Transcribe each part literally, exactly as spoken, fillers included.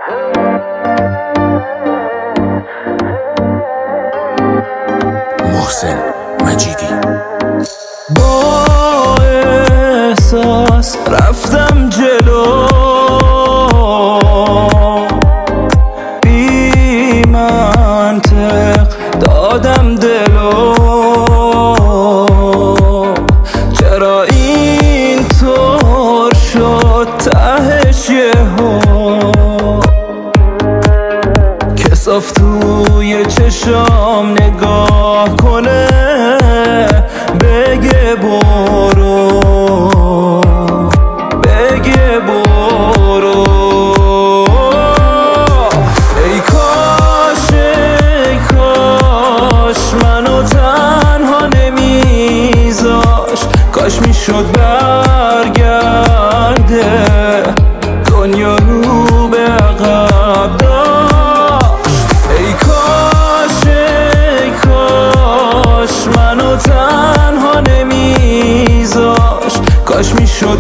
محسن مجیدی. با احساس رفتم جلو، بی منطق دادم دلو، چرا این طور شد تهش یهو، کساف توی چشام نگاه کنه بگه برو، بگه برو. ای کاش ای کاش منو تنها نمیذاش، کاش میشد برگرده دنیا رو به عقب داشت. ای کاش ای کاش منو تنها نمیذاش، کاش میشد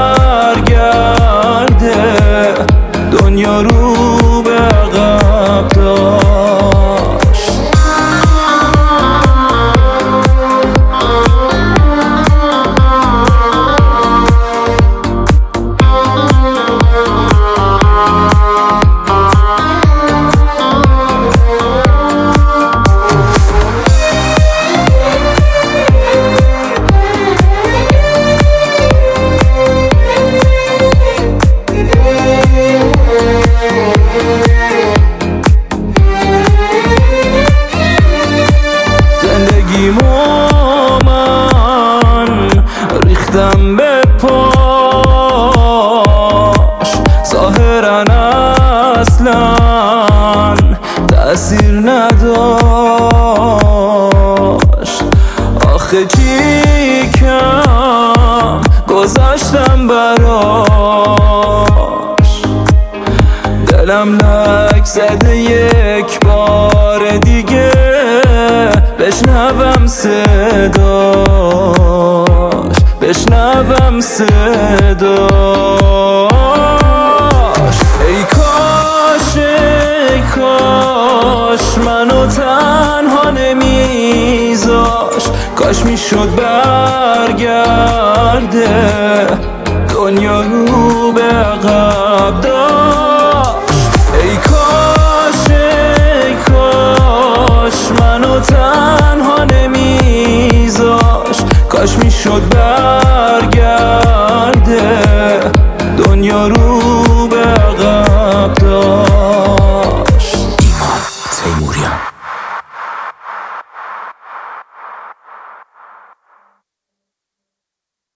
برگرده دنیا رو به عقب داشت. من ریختم به پاش، ظاهرا اصلا تأثیر نداشت. آخه چی کم گذاشتم براش، دلم لک زده یک بار دیگه بشنوم صداش، بشنوم صداش. ای کاش ای کاش منو تنها نمیذاش، کاش میشد برگرده دنیا رو به عقب داشت. ای کاش ای کاش منو تنها نمیذاش، کاش میشد برگرده